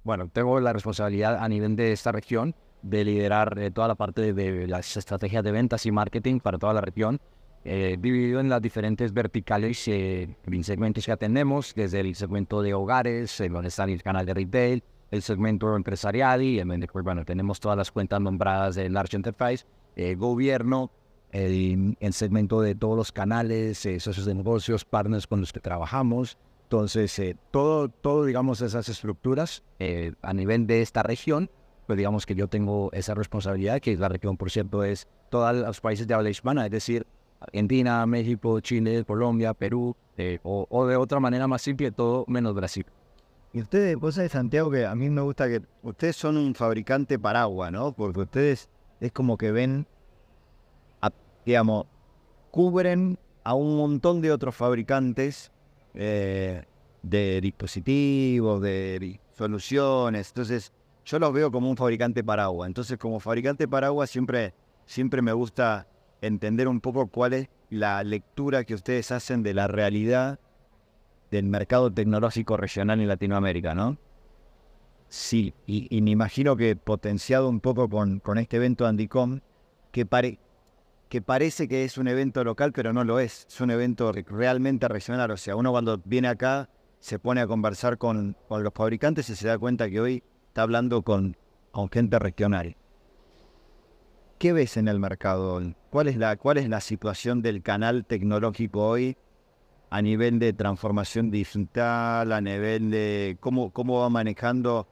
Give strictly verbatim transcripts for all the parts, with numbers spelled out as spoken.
bueno, tengo la responsabilidad a nivel de esta región de liderar eh, toda la parte de, de las estrategias de ventas y marketing para toda la región, eh, dividido en las diferentes verticales eh, y segmentos que atendemos, desde el segmento de hogares, en donde está el canal de retail, el segmento empresarial y en donde, pues, bueno, tenemos todas las cuentas nombradas de Large Enterprise, eh, gobierno, el, el segmento de todos los canales, eh, socios de negocios, partners con los que trabajamos. Entonces, eh, todo, todo, digamos, esas estructuras eh, a nivel de esta región, pues digamos que yo tengo esa responsabilidad, que la región, por cierto, es todos los países de habla hispana, es decir, Argentina, México, Chile, Colombia, Perú, eh, o, o de otra manera más simple, todo menos Brasil. Y ustedes, vos sabés, Santiago, que a mí me gusta que ustedes son un fabricante paraguas, ¿no? Porque ustedes es como que ven, a- digamos, cubren a un montón de otros fabricantes eh, de dispositivos, de di- soluciones. Entonces, yo los veo como un fabricante paraguas. Entonces, como fabricante paraguas, siempre, siempre me gusta entender un poco cuál es la lectura que ustedes hacen de la realidad del mercado tecnológico regional en Latinoamérica, ¿no? Sí, y, y me imagino que potenciado un poco con, con este evento Andicom, que, pare, que parece que es un evento local, pero no lo es. Es un evento re- realmente regional. O sea, uno cuando viene acá se pone a conversar con, con los fabricantes y se da cuenta que hoy está hablando con, con gente regional. ¿Qué ves en el mercado hoy? ¿Cuál es la, cuál es la situación del canal tecnológico hoy a nivel de transformación digital, a nivel de cómo, cómo va manejando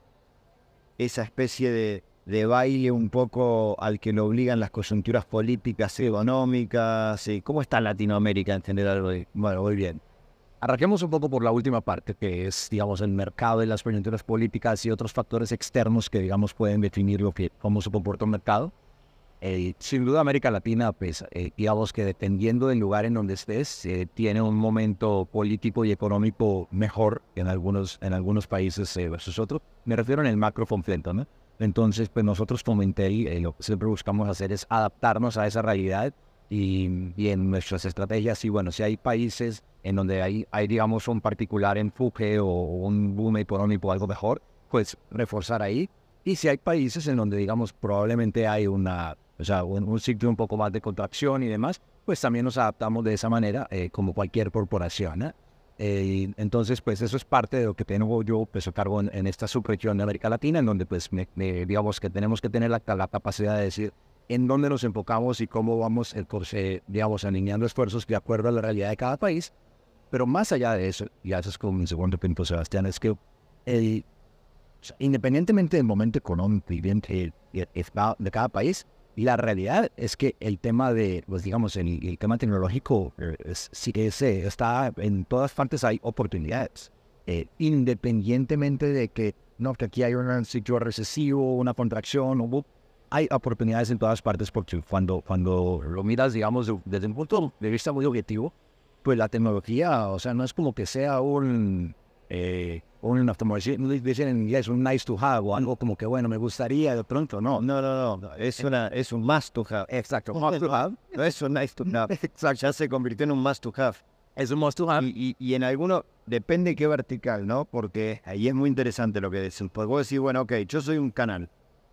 esa especie de, de baile un poco al que lo obligan las coyunturas políticas, económicas? Y ¿cómo está Latinoamérica en general hoy? Bueno, muy bien. Arranquemos un poco por la última parte, que es, digamos, el mercado y las coyunturas políticas y otros factores externos que, digamos, pueden definir lo que, cómo se comporta un mercado. Eh, sin duda América Latina, pues, eh, digamos que dependiendo del lugar en donde estés, eh, tiene un momento político y económico mejor en algunos, en algunos países eh, versus otros. Me refiero en el macro completo, ¿no? Entonces, pues nosotros como Intel, eh, lo que siempre buscamos hacer es adaptarnos a esa realidad y, y en nuestras estrategias. Y bueno, si hay países en donde hay, hay digamos, un particular empuje o un boom económico o algo mejor, pues reforzar ahí. Y si hay países en donde, digamos, probablemente hay una, o sea, un, un ciclo un poco más de contracción y demás, pues también nos adaptamos de esa manera, eh, como cualquier corporación, ¿eh? Eh, entonces, pues eso es parte de lo que tengo yo, pues, a cargo en, en esta subregión de América Latina, en donde, pues, me, me, digamos que tenemos que tener la, la capacidad de decir en dónde nos enfocamos y cómo vamos, eh, pues, eh, digamos, alineando esfuerzos de acuerdo a la realidad de cada país. Pero más allá de eso, y eso es como mi segundo punto, Sebastián, es que el, o sea, independientemente del momento económico y bien eh, eh, de cada país, la realidad es que el tema de, pues digamos, el, el tema tecnológico eh, es, sí que es, eh, está en todas partes, hay oportunidades. Eh, independientemente de que, no, que aquí hay un sitio recesivo, una contracción, o, hay oportunidades en todas partes porque cuando, cuando lo miras, digamos, desde un punto de vista muy objetivo, pues la tecnología, o sea, no es como que sea un... Eh, un, como dicen en inglés, un nice to have o algo como que, bueno, me gustaría de pronto, no. No, no, no, es, una, es un must to have. Exacto, must to have. No es un nice to have. Exacto, Ya se convirtió en un must to have. es un must to have. Y, y, y en alguno, depende qué vertical, ¿no? Porque ahí es muy interesante lo que decís. Porque vos decís, bueno, ok, yo soy un canal.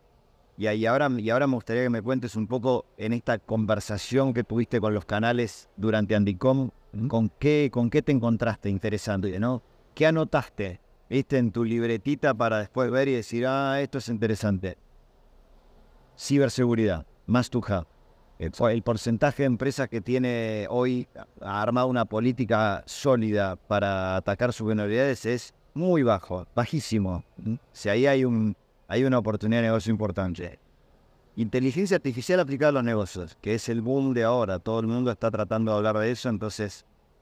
Y, ahí ahora, y ahora me gustaría que me cuentes un poco en esta conversación que tuviste con los canales durante Andicom, con qué, con qué te encontraste interesante, ¿no? ¿Qué anotaste, viste, en tu libretita para después ver y decir, ah, esto es interesante? Ciberseguridad, más to have. El, el porcentaje de empresas que tiene hoy ha armado una política sólida para atacar sus vulnerabilidades es muy bajo, bajísimo. ¿Mm? Si ahí hay, un, hay una oportunidad de negocio importante. Inteligencia artificial aplicada a los negocios, que es el boom de ahora. Todo el mundo está tratando de hablar de eso, entonces...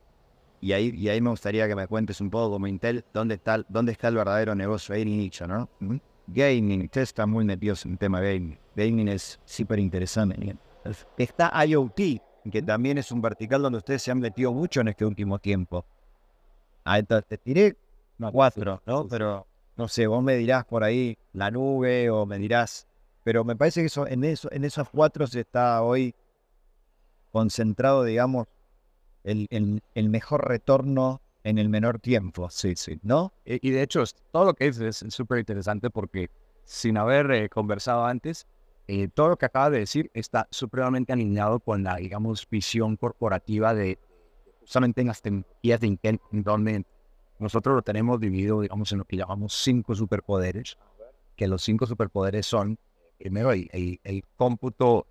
Y ahí, y ahí me gustaría que me cuentes un poco como Intel, dónde está, dónde está el verdadero negocio ahí en nicho, ¿no? ¿Mm? Gaming, usted está muy metido en el tema gaming. Gaming es súper interesante. Está IoT, que también es un vertical donde ustedes se han metido mucho en este último tiempo. Ah, entonces te tiré cuatro, ¿no? Pero, no sé, vos me dirás por ahí la nube o me dirás... Pero me parece que eso, en, eso, en esos cuatro se está hoy concentrado, digamos, el, el, el mejor retorno en el menor tiempo, Sí, sí. ¿no? Y, y de hecho, es- todo lo que dices es súper interesante porque sin haber eh, conversado antes, eh, todo lo que acaba de decir está supremamente alineado con la, digamos, visión corporativa de justamente en las tecnologías de Intel, en donde nosotros lo tenemos dividido, digamos, en lo que llamamos cinco superpoderes, que los cinco superpoderes son, primero, el, el, el cómputo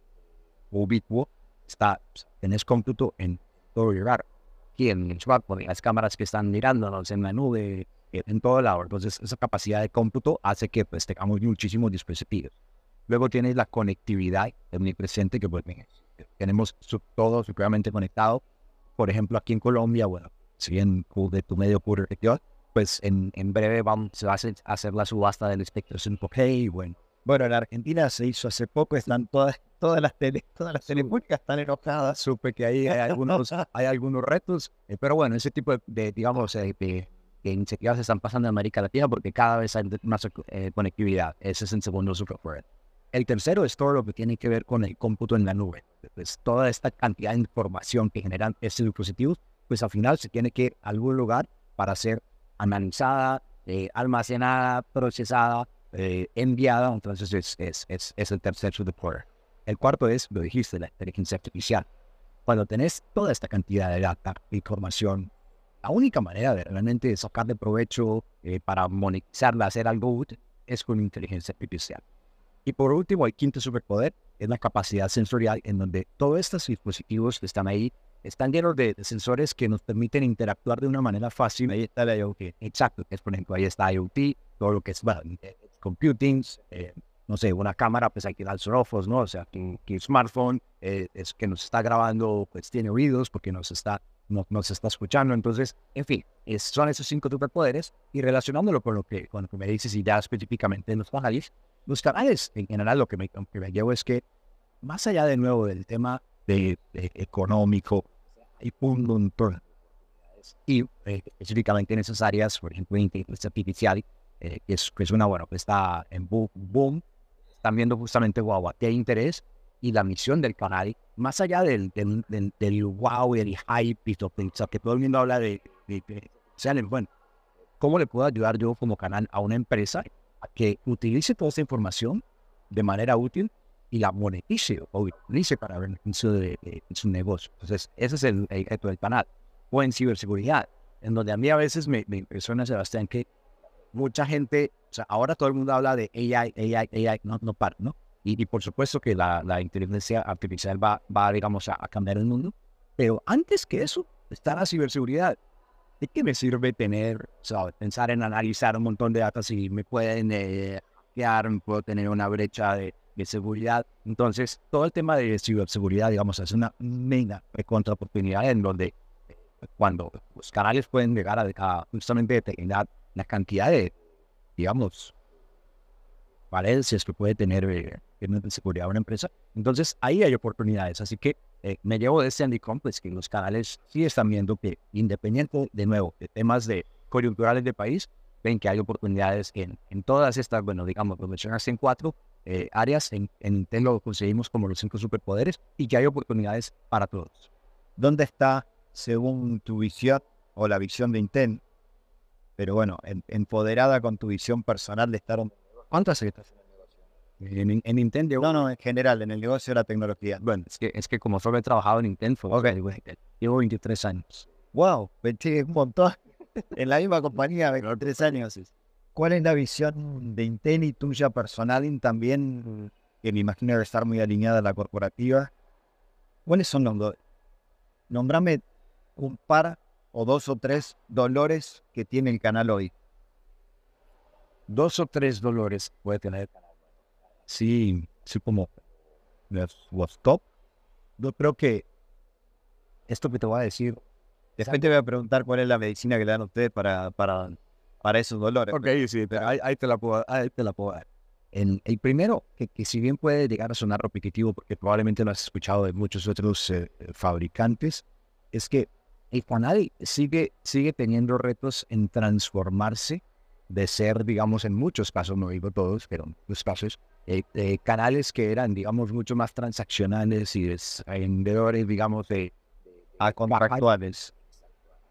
ubicuo, está, o sea, tenés cómputo en todo lugar, aquí en el smartphone, en las cámaras que están mirándonos, en la nube, eh, en todo lado. Entonces, esa capacidad de cómputo hace que pues, tengamos muchísimos dispositivos. Luego tienes la conectividad omnipresente, que pues, tenemos su, todo supremamente conectado. Por ejemplo, aquí en Colombia, bueno, si bien de tu medio ocurre región, pues en, en breve vamos, se va a hacer, a hacer la subasta del espectro cinco G y bueno. Bueno, en Argentina se hizo hace poco, están todas, todas las tele, todas las telefónicas están enojadas. Supe que ahí hay algunos, hay algunos retos, eh, pero bueno, ese tipo de, de digamos, eh, de, de iniciativas se están pasando en América Latina porque cada vez hay más eh, conectividad. Ese es el segundo superpoder. El tercero es todo lo que tiene que ver con el cómputo en la nube. Pues toda esta cantidad de información que generan estos dispositivos, pues al final se tiene que ir a algún lugar para ser analizada, eh, almacenada, procesada, eh, enviada. Entonces es, es, es, es el tercer superpoder. El cuarto es, lo dijiste, la inteligencia artificial. Cuando tenés toda esta cantidad de data, de información, la única manera de realmente sacarle provecho eh, para monetizarla, hacer algo útil, es con inteligencia artificial. Y por último, el quinto superpoder es la capacidad sensorial, en donde todos estos dispositivos que están ahí están llenos de, de sensores que nos permiten interactuar de una manera fácil. Ahí está la IoT. Exacto, es por ejemplo, ahí está IoT, todo lo que es bueno, eh, computing, eh, no sé, una cámara, pues hay que dar ojos, ¿no? O sea, que, que el smartphone eh, es que nos está grabando, pues tiene oídos porque nos está, no, nos está escuchando. Entonces, en fin, es, son esos cinco superpoderes y relacionándolo con lo que, con lo que me dices y ya específicamente en los canales, los canales en general lo que me, lo que me llevo es que más allá de nuevo del tema de, de económico, hay un montón y eh, específicamente en esas áreas, por ejemplo, inteligencia artificial, eh, que, es, que es una, bueno, que está en boom, boom, están viendo justamente, wow, qué interés y la misión del canal, más allá del, del, del, del wow y el hype y todo, o sea, que todo el mundo habla de, de, de o sea, bueno, ¿cómo le puedo ayudar yo como canal a una empresa a que utilice toda esa información de manera útil y la monetice o utilice para beneficio de, de, de su negocio? Entonces, ese es el, el reto del canal. O en ciberseguridad, en donde a mí a veces me, me impresiona, Sebastián, que mucha gente, o sea, ahora todo el mundo habla de A I, A I, A I, no, no para, ¿no? Y, y por supuesto que la, la inteligencia artificial va, va digamos, a, a cambiar el mundo, pero antes que eso está la ciberseguridad. ¿De qué me sirve tener, o sea, pensar en analizar un montón de datos si me pueden eh, hackear, puedo tener una brecha de, de seguridad? Entonces, todo el tema de ciberseguridad, digamos, es una mega contra oportunidad en donde cuando los canales pueden llegar a, a justamente determinar la cantidad de, digamos, valencias que puede tener eh, en seguridad una empresa, entonces ahí hay oportunidades. Así que eh, me llevo de este Andycom, pues que los canales sí están viendo que independiente, de nuevo, de temas de coyunturales de país, ven que hay oportunidades en, en todas estas, bueno, digamos, lo mencionaste en cuatro eh, áreas, en, en Intel lo conseguimos como los cinco superpoderes y que hay oportunidades para todos. ¿Dónde está, según tu visión o la visión de Intel, pero bueno, en, empoderada con tu visión personal de estar... ¿Cuántas estás en el negocio? En, en Intel llevo... No, no, en general, en el negocio de la tecnología. Bueno, es que, es que como solo he trabajado en Intel, fue, Okay. llevo veintitrés años. Wow, veintitrés, un montón. En la misma compañía, veintitrés años. ¿Cuál es la visión de Intel y tuya personal y también, que me imagino debe estar muy alineada a la corporativa? ¿Cuáles son los dos? Nombrame un par o dos o tres dolores que tiene el canal hoy. Dos o tres dolores puede tener el canal. Sí, sí, como los, los top. Yo creo que esto que te voy a decir. Después te voy a preguntar cuál es la medicina que le dan a ustedes para, para, para esos dolores. Ok, sí, pero ahí, ahí, te la puedo, ahí te la puedo dar. El, el primero, que, que si bien puede llegar a sonar repetitivo, porque probablemente lo has escuchado de muchos otros eh, fabricantes, es que el canal sigue, sigue teniendo retos en transformarse de ser, digamos, en muchos casos, no digo todos, pero en muchos casos, eh, eh, canales que eran, digamos, mucho más transaccionales y vendedores, digamos, de, A contractuales.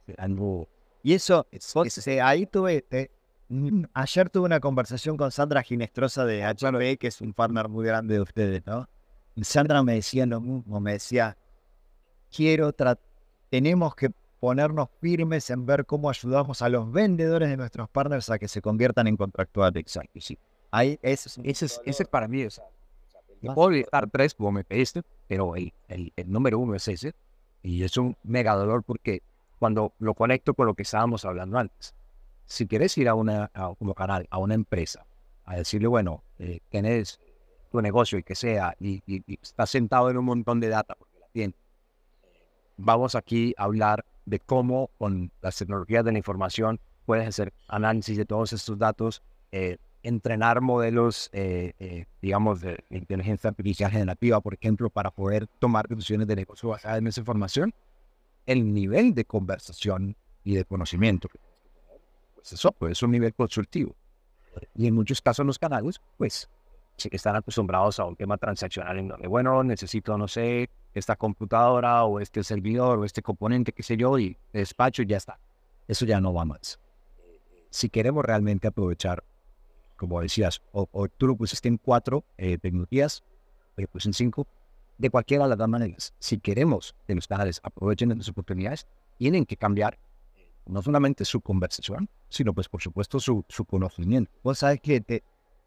algo... Y eso, Es, vos, es, eh, ahí tuve, te- mm, ayer tuve una conversación con Sandra Ginestrosa de H P, que es un partner muy grande de ustedes, ¿no? Y Sandra me decía lo mismo, me decía, quiero tra- tenemos que ponernos firmes en ver cómo ayudamos a los vendedores de nuestros partners a que se conviertan en contractuales. exacto, sí. Ahí, eso es un Ese, es, ese dolor para mí es... Yo más puedo listar importante. tres como me pediste, pero el, el, el número uno es ese. Y es un mega dolor porque cuando lo conecto con lo que estábamos hablando antes, si quieres ir a una, a, como canal, a una empresa, a decirle, bueno, eh, tienes tu negocio y que sea, y, y, y estás sentado en un montón de data, porque la tienes, vamos aquí a hablar de cómo con las tecnologías de la información puedes hacer análisis de todos estos datos, eh, entrenar modelos, eh, eh, digamos, de inteligencia artificial generativa, por ejemplo, para poder tomar decisiones de negocio basadas en esa información. El nivel de conversación y de conocimiento, pues eso pues, es un nivel consultivo. Y en muchos casos los canales, pues, sí que están acostumbrados a un tema transaccional en donde, bueno, necesito, no sé, esta computadora o este servidor o este componente, qué sé yo, y despacho y ya está. Eso ya no va más. Si queremos realmente aprovechar, como decías, o, o tú lo pusiste en cuatro eh, tecnologías, pero pues en cinco, de cualquiera de las dos maneras. Si queremos que los canales aprovechen las oportunidades, tienen que cambiar no solamente su conversación, sino pues por supuesto su, su conocimiento. Vos sabés que te,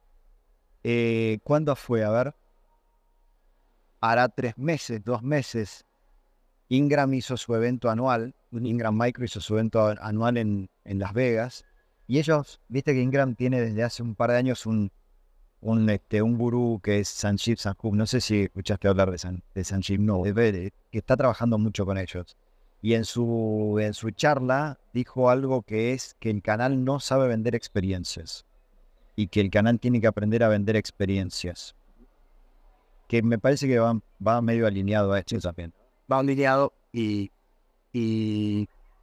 eh, ¿cuándo fue? A ver, hará tres meses, dos meses, Ingram hizo su evento anual, Ingram Micro hizo su evento a- anual en, en Las Vegas, y ellos, viste que Ingram tiene desde hace un par de años un, un, este, un gurú que es Sanjeev Sankhub, no sé si escuchaste hablar de, San, de Sanjeev, no, de- de- que está trabajando mucho con ellos. Y en su, en su charla dijo algo que es que el canal no sabe vender experiencias y que el canal tiene que aprender a vender experiencias, que me parece que va, va medio alineado a esto también. Va alineado y, y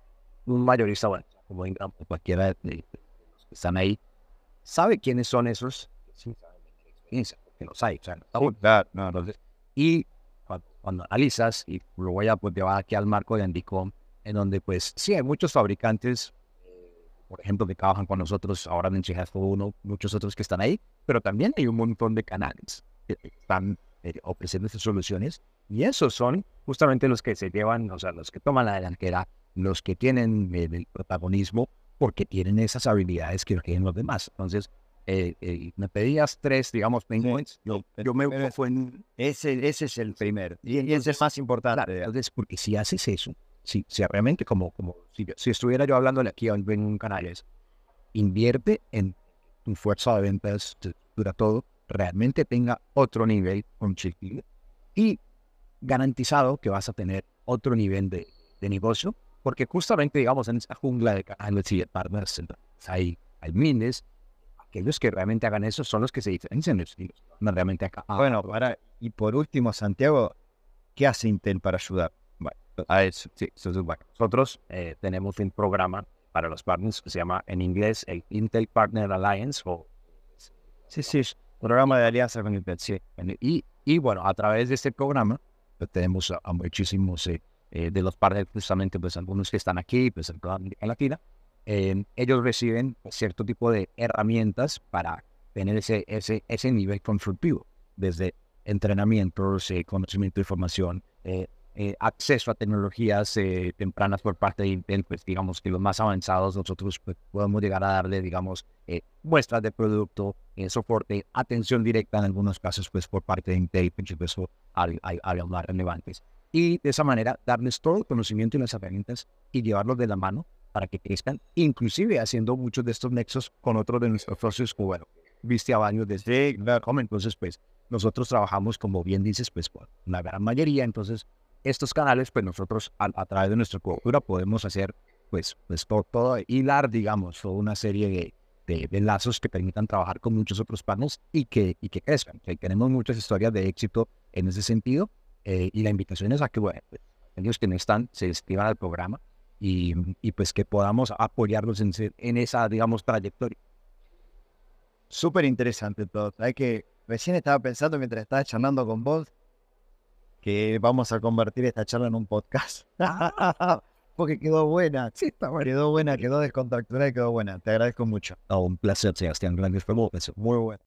un mayorista, bueno, como Ingram, o cualquiera de, de los que están ahí, sabe quiénes son esos que sí saben vender experiencia, porque los hay, o sea, no está bueno. Claro, no, no. Entonces, y cuando, cuando analizas, y lo voy a pues, llevar aquí al marco de Andicom, en donde pues sí hay muchos fabricantes, eh, por ejemplo, que trabajan con nosotros ahora en Chihazo uno, muchos otros que están ahí, pero también hay un montón de canales que están eh, ofreciendo sus soluciones, y esos son justamente los que se llevan, o sea, los que toman la delantera, los que tienen eh, el protagonismo, porque tienen esas habilidades que no tienen los demás. Entonces, eh, eh, me pedías tres, digamos, pain Sí. points. Yo, El yo me primero es- fue en... Ese, ese es el primero. Y, y ese es más importante. Claro, entonces, porque si haces eso, si, si realmente como, como si, yo- si estuviera yo hablándole aquí a un- en un canal, es, invierte en tu fuerza de ventas, tu estructura, todo, realmente tenga otro nivel consultivo y garantizado que vas a tener otro nivel de, de negocio, porque justamente, digamos, en esa jungla de canales y de partners, hay, hay miles, aquellos que realmente hagan eso son los que se diferencian, los que van realmente acá. Bueno, para, y por último, Santiago, ¿qué hace Intel para ayudar? Bueno, a eso, sí, entonces, bueno, nosotros eh, tenemos un programa para los partners que se llama en inglés el Intel Partner Alliance, o Sí, sí, programa de alianza con Intel. sí, y, y bueno, a través de este programa pues, tenemos a, a muchísimos eh, eh, de los partners, justamente pues algunos que están aquí, pues en toda América Latina, eh, ellos reciben pues, cierto tipo de herramientas para tener ese, ese, ese nivel consultivo, desde entrenamientos, eh, conocimiento de información, eh, eh, acceso a tecnologías eh, tempranas por parte de Intel, pues digamos que los más avanzados nosotros pues, podemos llegar a darle, digamos, eh, muestras de producto, eh, soporte, atención directa en algunos casos, pues por parte de Intel, pues eso hay, hay áreas más relevantes. Y de esa manera darles todo el conocimiento y las herramientas y llevarlos de la mano para que crezcan, inclusive haciendo muchos de estos nexos con otros de nuestros socios, como bueno, viste a varios desde Sí, claro. como entonces pues nosotros trabajamos, como bien dices, pues con una gran mayoría, entonces estos canales, pues nosotros a, a través de nuestra cobertura podemos hacer, pues, pues todo, todo, hilar, digamos, toda una serie de, de, de lazos que permitan trabajar con muchos otros partners y que, y que crezcan. Que tenemos muchas historias de éxito en ese sentido eh, y la invitación es a que, bueno, pues, aquellos que no están se inscriban al programa y, y pues que podamos apoyarlos en, en esa, digamos, trayectoria. Súper interesante todo. Hay que recién estaba pensando mientras estaba charlando con vos que vamos a convertir esta charla en un podcast. porque quedó buena. Sí, está bueno. Quedó buena, quedó descontracturada y quedó buena. Te agradezco mucho. Oh, un placer, Sebastián. Gracias por eso. Muy buena.